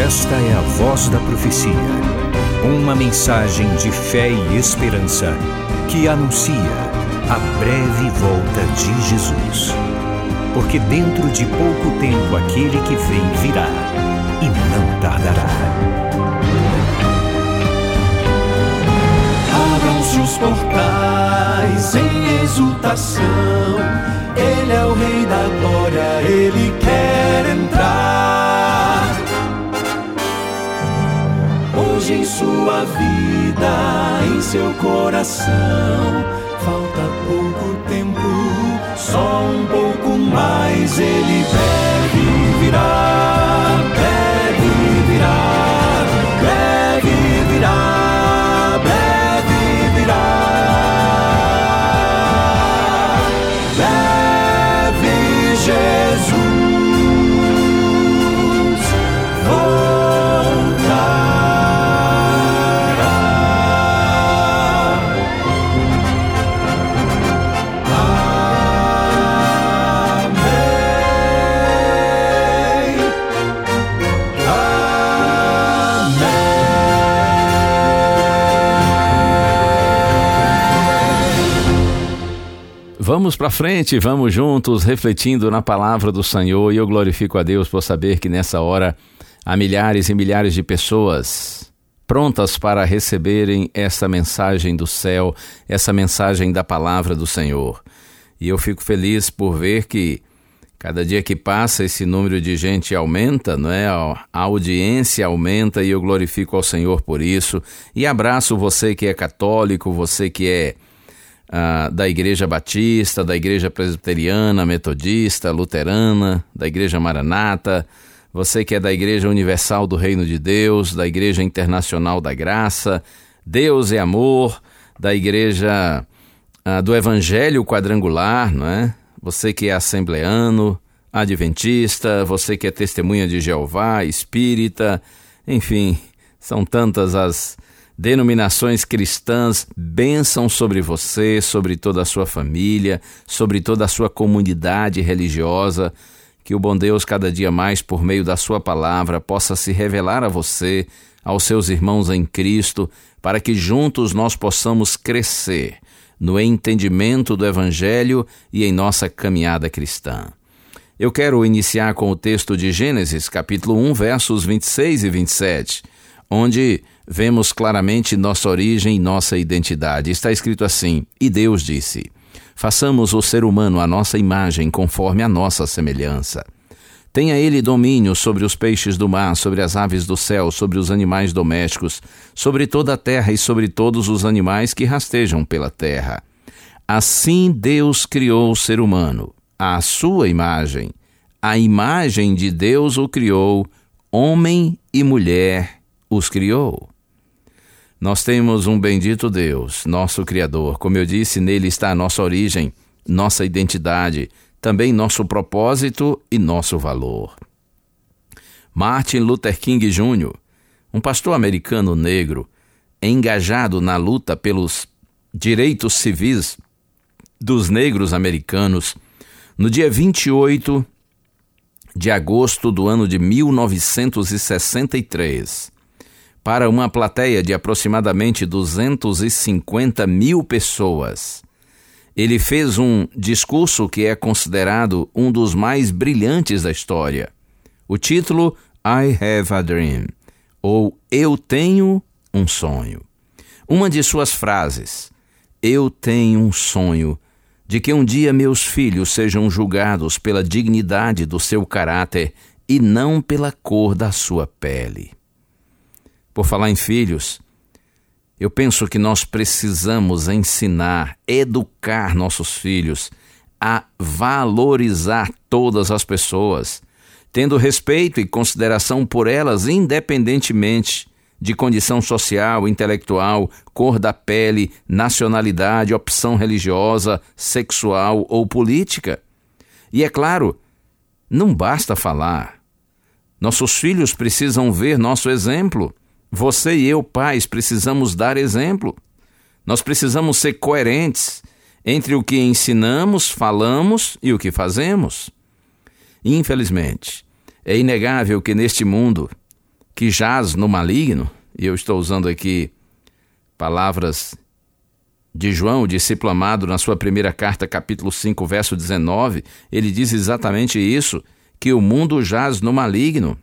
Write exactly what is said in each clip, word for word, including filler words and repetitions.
Esta é a Voz da Profecia, uma mensagem de fé e esperança que anuncia a breve volta de Jesus. Porque dentro de pouco tempo aquele que vem virá e não tardará. Abram-se os portais em exultação, Ele é o Rei da Glória, Ele quer entrar. Hoje em sua vida, em seu coração, falta pouco tempo, só um pouco mais. Ele deve virar, deve virar, deve virar, deve virar. Deve Jesus Vamos para frente, vamos juntos, refletindo na palavra do Senhor, e eu glorifico a Deus por saber que nessa hora há milhares e milhares de pessoas prontas para receberem essa mensagem do céu, essa mensagem da palavra do Senhor. E eu fico feliz por ver que cada dia que passa esse número de gente aumenta, não é? A audiência aumenta, e eu glorifico ao Senhor por isso. E abraço você que é católico, você que é Ah, da Igreja Batista, da Igreja Presbiteriana, Metodista, Luterana, da Igreja Maranata, você que é da Igreja Universal do Reino de Deus, da Igreja Internacional da Graça, Deus é Amor, da Igreja ah, do Evangelho Quadrangular, não é? Você que é assembleano, adventista, você que é testemunha de Jeová, espírita, enfim, são tantas as denominações cristãs. Bênção sobre você, sobre toda a sua família, sobre toda a sua comunidade religiosa. Que o bom Deus, cada dia mais, por meio da sua palavra, possa se revelar a você, aos seus irmãos em Cristo, para que juntos nós possamos crescer no entendimento do Evangelho e em nossa caminhada cristã. Eu quero iniciar com o texto de Gênesis, capítulo um, versos vinte e seis e vinte e sete, onde vemos claramente nossa origem e nossa identidade. Está escrito assim: E Deus disse: façamos o ser humano à nossa imagem, conforme a nossa semelhança. Tenha ele domínio sobre os peixes do mar, sobre as aves do céu, sobre os animais domésticos, sobre toda a terra e sobre todos os animais que rastejam pela terra. Assim Deus criou o ser humano, à sua imagem. A imagem de Deus o criou, homem e mulher os criou. Nós temos um bendito Deus, nosso Criador. Como eu disse, nele está a nossa origem, nossa identidade, também nosso propósito e nosso valor. Martin Luther King Júnior, um pastor americano negro, engajado na luta pelos direitos civis dos negros americanos, no dia vinte e oito de agosto do ano de mil novecentos e sessenta e três, para uma plateia de aproximadamente duzentas e cinquenta mil pessoas, ele fez um discurso que é considerado um dos mais brilhantes da história. O título, I Have a Dream, ou Eu Tenho um Sonho. Uma de suas frases, eu tenho um sonho de que um dia meus filhos sejam julgados pela dignidade do seu caráter e não pela cor da sua pele. Por falar em filhos, eu penso que nós precisamos ensinar, educar nossos filhos a valorizar todas as pessoas, tendo respeito e consideração por elas, independentemente de condição social, intelectual, cor da pele, nacionalidade, opção religiosa, sexual ou política. E é claro, não basta falar. Nossos filhos precisam ver nosso exemplo. Você e eu, pais, precisamos dar exemplo. Nós precisamos ser coerentes entre o que ensinamos, falamos e o que fazemos. Infelizmente, é inegável que neste mundo que jaz no maligno, e eu estou usando aqui palavras de João, o discípulo amado, na sua primeira carta, capítulo cinco, verso dezenove, ele diz exatamente isso, que o mundo jaz no maligno.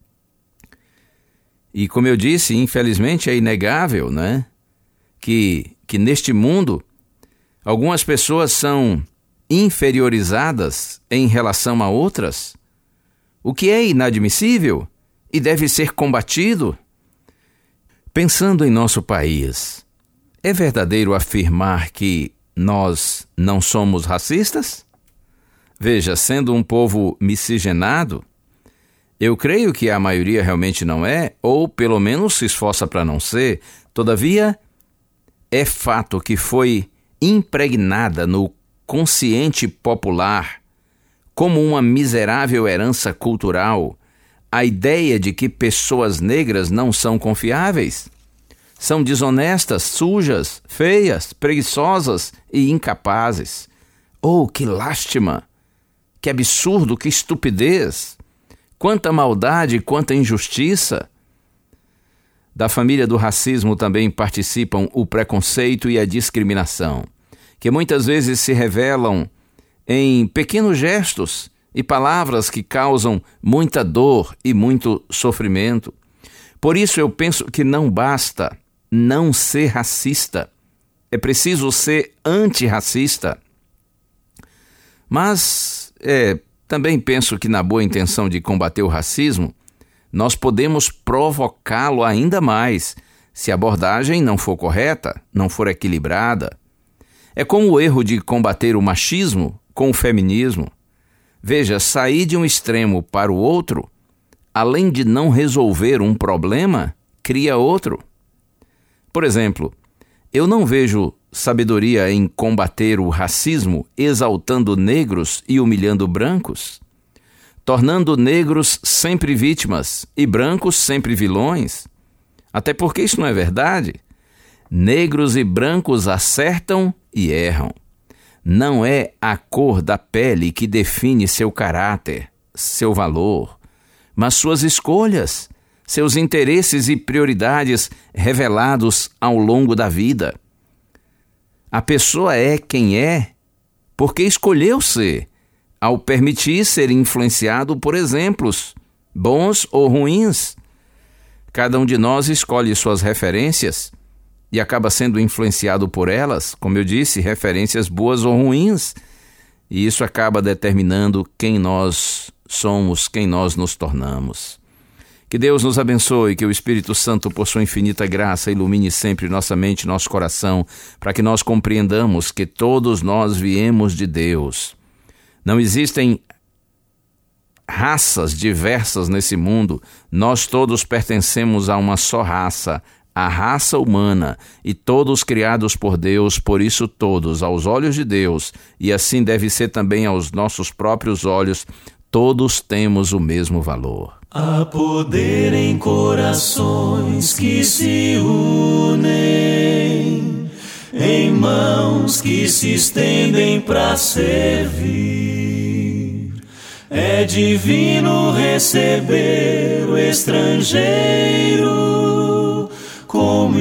E como eu disse, infelizmente é inegável, né, que, que neste mundo algumas pessoas são inferiorizadas em relação a outras, o que é inadmissível e deve ser combatido. Pensando em nosso país, é verdadeiro afirmar que nós não somos racistas? Veja, sendo um povo miscigenado, eu creio que a maioria realmente não é, ou pelo menos se esforça para não ser. Todavia, é fato que foi impregnada no consciente popular como uma miserável herança cultural a ideia de que pessoas negras não são confiáveis, são desonestas, sujas, feias, preguiçosas e incapazes. Oh, que lástima! Que absurdo, que estupidez! Quanta maldade, quanta injustiça! Da família do racismo também participam o preconceito e a discriminação, que muitas vezes se revelam em pequenos gestos e palavras que causam muita dor e muito sofrimento. Por isso eu penso que não basta não ser racista, é preciso ser antirracista. Mas é, também penso que na boa intenção de combater o racismo, nós podemos provocá-lo ainda mais se a abordagem não for correta, não for equilibrada. É como o erro de combater o machismo com o feminismo. Veja, sair de um extremo para o outro, além de não resolver um problema, cria outro. Por exemplo, eu não vejo sabedoria em combater o racismo exaltando negros e humilhando brancos, tornando negros sempre vítimas e brancos sempre vilões. Até porque isso não é verdade. Negros e brancos acertam e erram. Não é a cor da pele que define seu caráter, seu valor, mas suas escolhas, seus interesses e prioridades revelados ao longo da vida. A pessoa é quem é porque escolheu ser, ao permitir ser influenciado por exemplos, bons ou ruins. Cada um de nós escolhe suas referências e acaba sendo influenciado por elas, como eu disse, referências boas ou ruins, e isso acaba determinando quem nós somos, quem nós nos tornamos. Que Deus nos abençoe, que o Espírito Santo, por sua infinita graça, ilumine sempre nossa mente e nosso coração, para que nós compreendamos que todos nós viemos de Deus. Não existem raças diversas nesse mundo, nós todos pertencemos a uma só raça, a raça humana, e todos criados por Deus, por isso todos, aos olhos de Deus, e assim deve ser também aos nossos próprios olhos, todos temos o mesmo valor. Há poder em corações que se unem, em mãos que se estendem para servir. É divino receber o estrangeiro como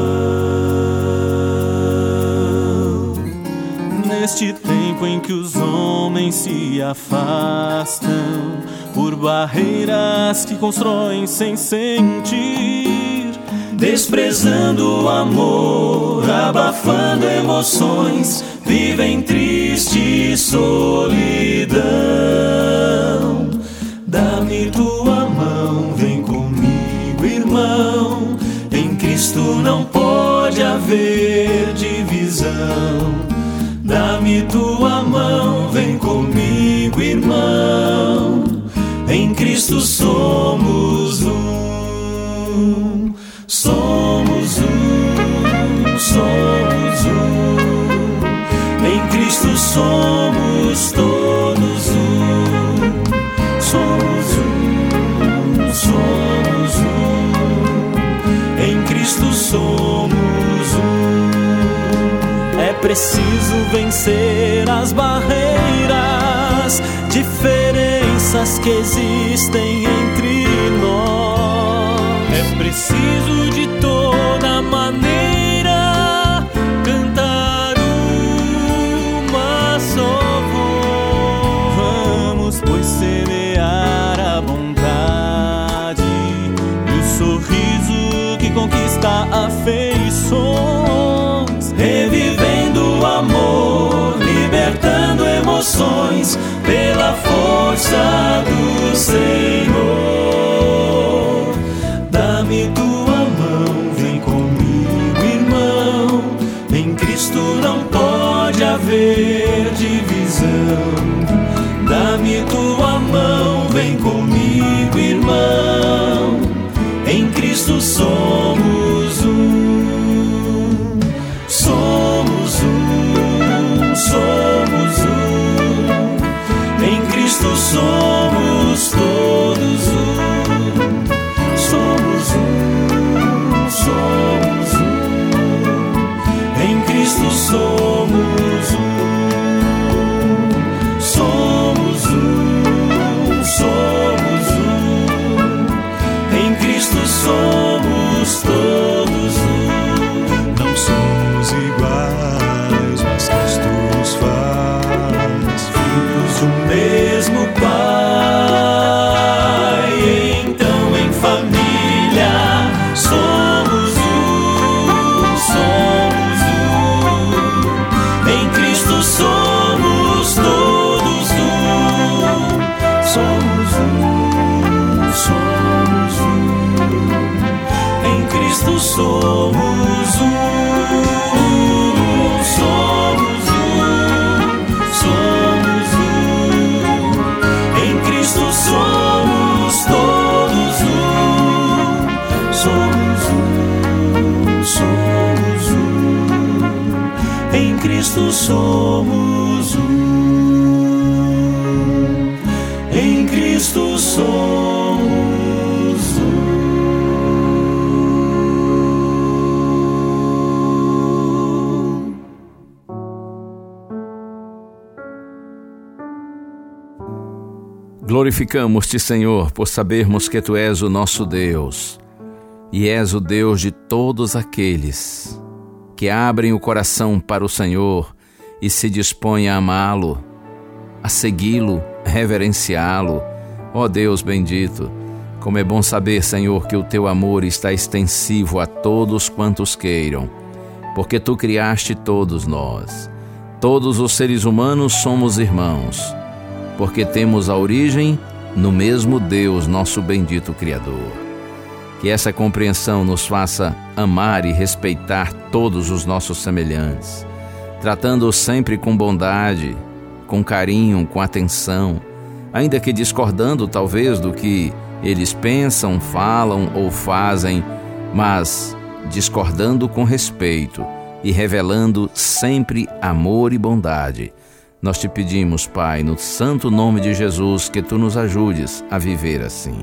irmão. Neste tempo em que os homens se afastam por barreiras que constroem sem sentir, desprezando o amor, abafando emoções, vivem triste solidão. Dá-me tua mão, vem comigo, irmão. Em Cristo não pode haver divisão. Dá-me tua mão, vem comigo, irmão. Em Cristo somos um, somos um, somos um. Em Cristo somos todos um, somos um, somos um. Em Cristo somos um. É preciso vencer as barreiras, diferenças que existem entre nós. É preciso de toda maneira cantar uma só voz. Vamos, pois, semear a bondade e o sorriso que conquista afeições, revivendo o amor, libertando emoções pela força do Senhor. Dá-me tua mão, vem comigo, irmão. Em Cristo não pode haver divisão. Dá-me tua mão, vem comigo, irmão. Em Cristo somos um, somos um, somos um. Em Cristo somos todos um, somos um, somos um. Em Cristo somos um, somos um, somos um. Em Cristo somos todos um. não somos iguais, mas Cristo nos faz Filhos do mesmo Pai. Então em família somos um, somos um. Em Cristo somos todos um. Somos um, somos um. Em Cristo somos um. Somos um, somos um. Em Cristo somos todos um. Somos um, somos um. Em Cristo somos um. Em Cristo somos um. Glorificamos-te, Senhor, por sabermos que Tu és o nosso Deus e és o Deus de todos aqueles que abrem o coração para o Senhor e se dispõem a amá-lo, a segui-lo, reverenciá-lo. Ó Deus bendito, como é bom saber, Senhor, que o Teu amor está extensivo a todos quantos queiram, porque Tu criaste todos nós. Todos os seres humanos somos irmãos, porque temos a origem no mesmo Deus, nosso bendito Criador. Que essa compreensão nos faça amar e respeitar todos os nossos semelhantes, tratando-os sempre com bondade, com carinho, com atenção, ainda que discordando talvez do que eles pensam, falam ou fazem, mas discordando com respeito e revelando sempre amor e bondade. Nós te pedimos, Pai, no santo nome de Jesus, que Tu nos ajudes a viver assim.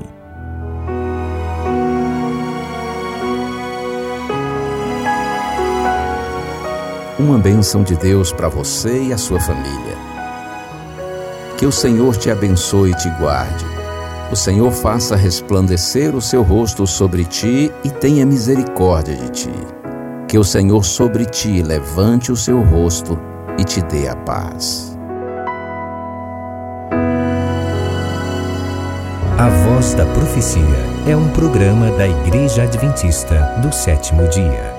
Uma bênção de Deus para você e a sua família. Que o Senhor te abençoe e te guarde. O Senhor faça resplandecer o seu rosto sobre ti e tenha misericórdia de ti. Que o Senhor sobre ti levante o seu rosto e te dê a paz. A Voz da Profecia é um programa da Igreja Adventista do Sétimo Dia.